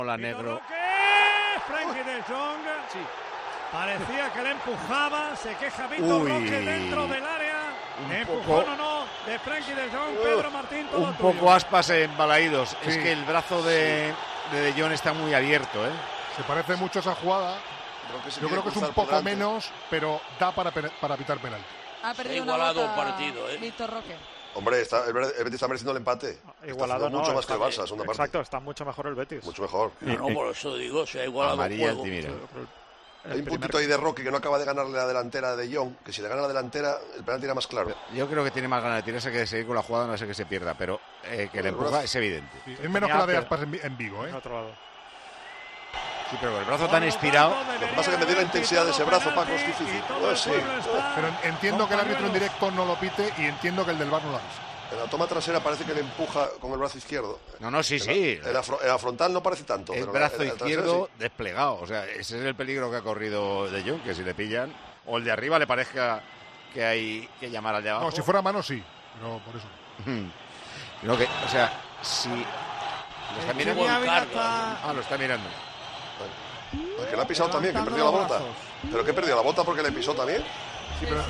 Hola, negro. Frenkie de Jong. Sí. Parecía que le empujaba. Se queja Vitor Roque dentro del área. Empujón o no de Frenkie de Jong. Pedro Martín, todo un tuyo. poco Aspas en Balaídos. Sí. Es que el brazo de Jong está muy abierto, ¿eh? Se parece mucho a esa jugada. Yo creo que es un poco menos, pero da para pitar penal. Ha perdido una igualado el partido, Víctor Roque. Hombre, el Betis está mereciendo el empate. Igualado está mucho más que el Barça, segunda parte. Exacto, está mucho mejor el Betis. Mucho mejor. No, por eso digo, se ha igualado el juego. Hay un puntito ahí de Roque que no acaba de ganarle la delantera de Jong, que si le gana la delantera, el penalti era más claro. Yo creo que tiene más ganas de tirarse que de seguir con la jugada, no sé que se pierda, pero que le empuja es evidente. Sí, es menos que la de Aspas en Vigo, ¿eh? Otro lado. Sí, pero el brazo tan estirado. Lo que pasa es que medir la intensidad de ese brazo, Paco, es difícil. Pues sí. Pero entiendo que el árbitro en directo no lo pite y entiendo que el del VAR no lo hace. En la toma trasera parece que le empuja con el brazo izquierdo. No, sí. En la frontal no parece tanto. El pero brazo en izquierdo sí. desplegado. O sea, ese es el peligro que ha corrido de Jong, que si le pillan, o el de arriba le parezca que hay que llamar al de abajo. No, si fuera mano sí, pero por eso. No, que, o sea, si... ¿Lo está mirando? Lo está mirando. Que le ha pisado también, que perdió la bota. ¿Pero qué perdió la bota porque le pisó también? Sí, pero...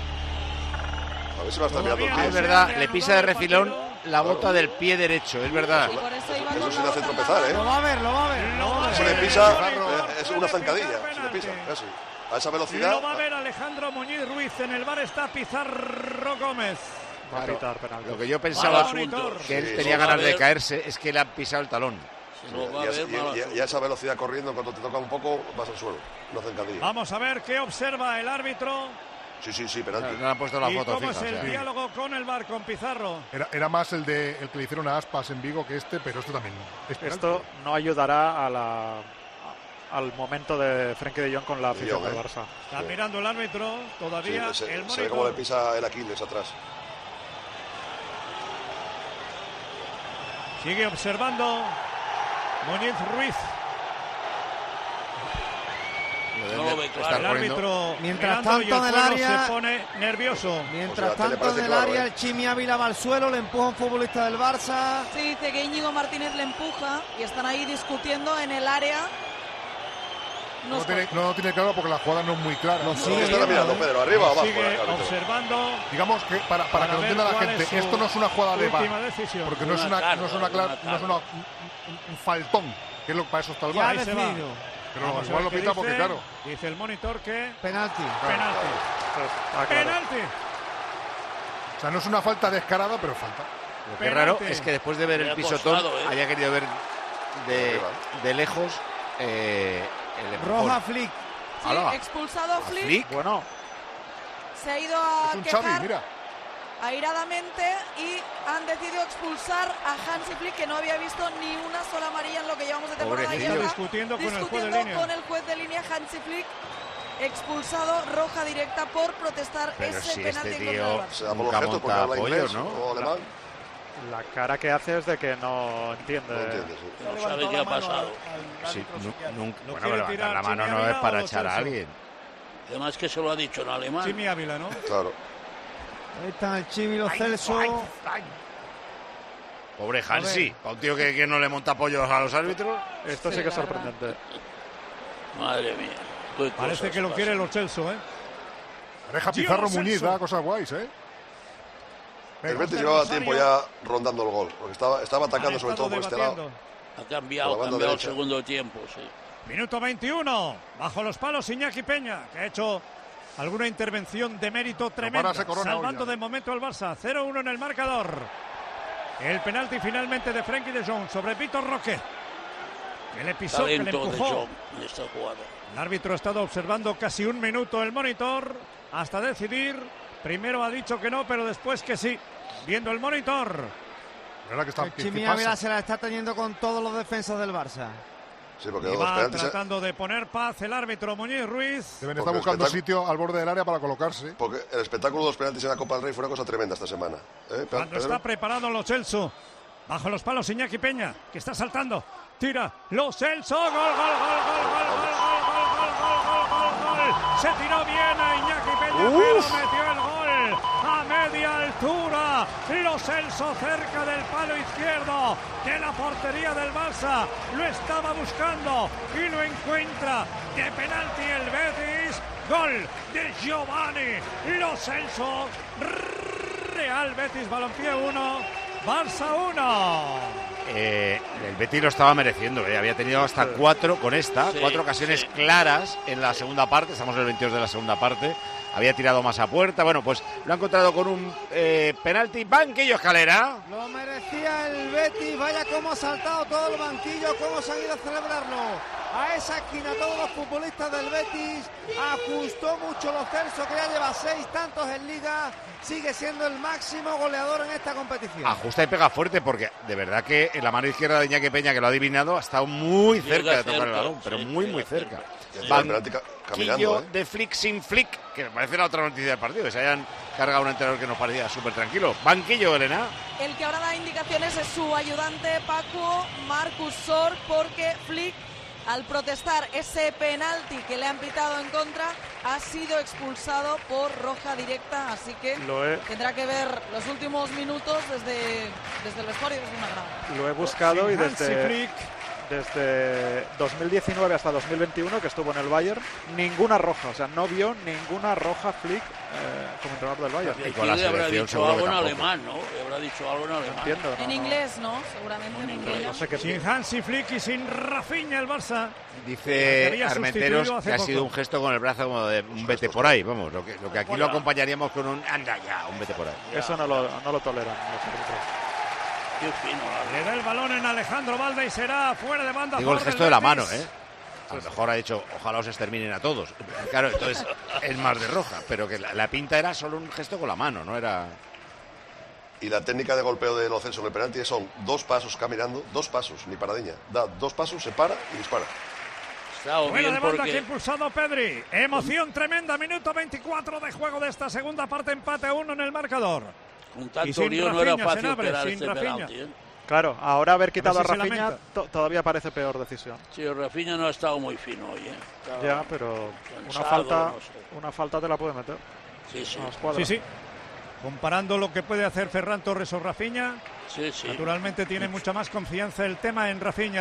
A ver si va a estar mirando el pie. Es verdad, le pisa de refilón la bota del pie derecho, es verdad. Eso sí le hace tropezar, ¿eh? Lo va a ver. Si le pisa, es una zancadilla. Si le pisa, casi. A esa velocidad. Lo va a ver Alejandro Muñiz Ruiz. En el VAR está Pizarro Gómez. Va a pitar penal. Lo que yo pensaba que él tenía ganas de caerse es que le han pisado el talón. Y a esa velocidad corriendo, cuando te toca un poco, vas al suelo. No zancadilla. Vamos a ver qué observa el árbitro. Sí, penalti. No han puesto la foto ¿Cómo fija, es el diálogo con el VAR, con Pizarro? Era más el que le hicieron a Aspas en Vigo que pero esto también. Esto no ayudará al momento de Frenkie de Jong con la afición del Barça. Está mirando el árbitro todavía. Sí, el monitor. se ve cómo le pisa el Aquiles atrás. Sigue observando Muñiz Ruiz. No lo ve claro. El árbitro, mientras tanto en el área se pone nervioso. Mientras tanto en el área, el Chimi Ávila va al suelo, le empuja un futbolista del Barça. Sí, dice que Íñigo Martínez le empuja y están ahí discutiendo en el área. No lo tiene claro porque la jugada no es muy clara. Lo sigue mirando, Pedro, arriba o abajo. Sigue observando. Digamos que para que lo entienda la gente, esto no es una jugada de VAR, porque no es un faltón, que es lo que para eso está el VAR. Pero igual lo pita porque, claro. Dice el monitor que... Penalti. Penalti. O sea, no es una falta descarada, pero falta. Lo que es raro es que después de ver el pisotón haya querido ver de lejos el roja Flick. Sí, expulsado Flick. Bueno. Se ha ido a quejar. Xavi, mira. Airadamente y han decidido expulsar a Hansi Flick, que no había visto ni una sola amarilla en lo que llevamos de temporada. Está discutiendo con el juez de línea. Hansi Flick expulsado, roja directa por protestar. Pero ese si penalti este en tío contra del Barça. Se da por objeto porque habla inglés o alemán. La cara que hace es de que no entiende. No sabe qué ha pasado. Bueno, pero levantar la mano no es para echar a alguien. Además que se lo ha dicho en alemán. Chimi Ávila, ¿no? Claro. Ahí está el Chimi, Lo Celso. Pobre Hansi, para un tío que no le monta pollos a los árbitros. Esto sí que es sorprendente. Madre mía. Parece que lo quiere Lo Celso, ¿eh? Pareja Pizarro Muñiz, da cosas guays, ¿eh? El Betis llevaba tiempo ya rondando el gol, porque estaba atacando sobre todo por este lado. Ha cambiado el segundo tiempo, sí. Minuto 21, bajo los palos Iñaki Peña, que ha hecho alguna intervención de mérito tremenda, salvando de momento al Barça. 0-1 en el marcador. El penalti finalmente de Frenkie de Jong sobre Vitor Roque, que le pisó, que le empujó. El árbitro ha estado observando casi un minuto el monitor hasta decidir. Primero ha dicho que no, pero después que sí. Viendo el monitor. El Chimi Ávila se la está teniendo con todos los defensas del Barça. Sí, porque va tratando de poner paz el árbitro Muñiz Ruiz. Deben estar buscando sitio al borde del área para colocarse. Porque el espectáculo de los penaltis en la Copa del Rey fue una cosa tremenda esta semana. Cuando está preparado Lo Celso. Bajo los palos Iñaki Peña, que está saltando. Tira Lo Celso. Gol. Se tiró bien a Iñaki Peña, pero metió el gol. Ahmed media altura. Lo Celso cerca del palo izquierdo de la portería del Barça. Lo estaba buscando y lo encuentra. De penalti el Betis. Gol de Giovanni Lo Celso. Real Betis Balompié 1, Barça 1. El Betis lo estaba mereciendo, había tenido hasta 4 con esta, 4 ocasiones claras en la segunda parte, estamos en el 22 de la segunda parte, había tirado más a puerta, bueno, pues lo ha encontrado con un penalti, banquillo Escalera. Lo merecía el Betis, vaya cómo ha saltado todo el banquillo, cómo se han ido a celebrarlo. A esa esquina todos los futbolistas del Betis, ajustó mucho Lo Celso, que ya lleva 6 tantos en Liga, sigue siendo el máximo goleador en esta competición. Ajusta y pega fuerte porque de verdad que en la mano izquierda de Iñaki Peña, que lo ha adivinado, ha estado muy cerca de tocar el balón, pero muy cerca. Banquillo de Flick sin Flick, que me parece la otra noticia del partido, que se hayan cargado un entrenador que nos parecía súper tranquilo. Banquillo, Elena. El que ahora da indicaciones es su ayudante Paco Marcus Sor, porque Flick, al protestar ese penalti que le han pitado en contra, ha sido expulsado por roja directa, así que tendrá que ver los últimos minutos desde el vestuario y desde una grada. Lo he buscado y desde 2019 hasta 2021, que estuvo en el Bayern, ninguna roja, o sea, no vio ninguna roja Flick como entrenador del Bayern. Y con la selección habrá dicho algo en alemán, ¿no? Habrá dicho algo en alemán. Entiendo, en inglés, ¿no? Seguramente en inglés. No sé qué sin Hansi Flick y sin Rafinha el Barça. Dice Armenteros que ha sido un gesto con el brazo como de un vete por ahí, vamos, lo que aquí lo acompañaríamos con un anda ya, un vete por ahí. Eso no lo toleran los árbitros. Le da el balón en Alejandro Valde y será fuera de banda. Digo el gesto de la mano, a lo mejor ha dicho, ojalá os exterminen a todos. Claro, entonces es más de roja, pero que la pinta era solo un gesto con la mano, no era... Y la técnica de golpeo de Lo Celso en el penalti son 2 pasos caminando, 2 pasos, ni paradiña. Da 2 pasos, se para y dispara. Buena de banda que ha impulsado Pedri. Emoción tremenda, minuto 24 de juego de esta segunda parte, empate a 1 en el marcador. Con tanto lío no era fácil esperar este penalti. Claro, ahora haber quitado a Rafinha todavía parece peor decisión. Sí, Rafinha no ha estado muy fino hoy. Ya, pero una falta te la puede meter. Sí. Comparando lo que puede hacer Ferran Torres o Rafinha, naturalmente tiene mucha más confianza el tema en Rafinha.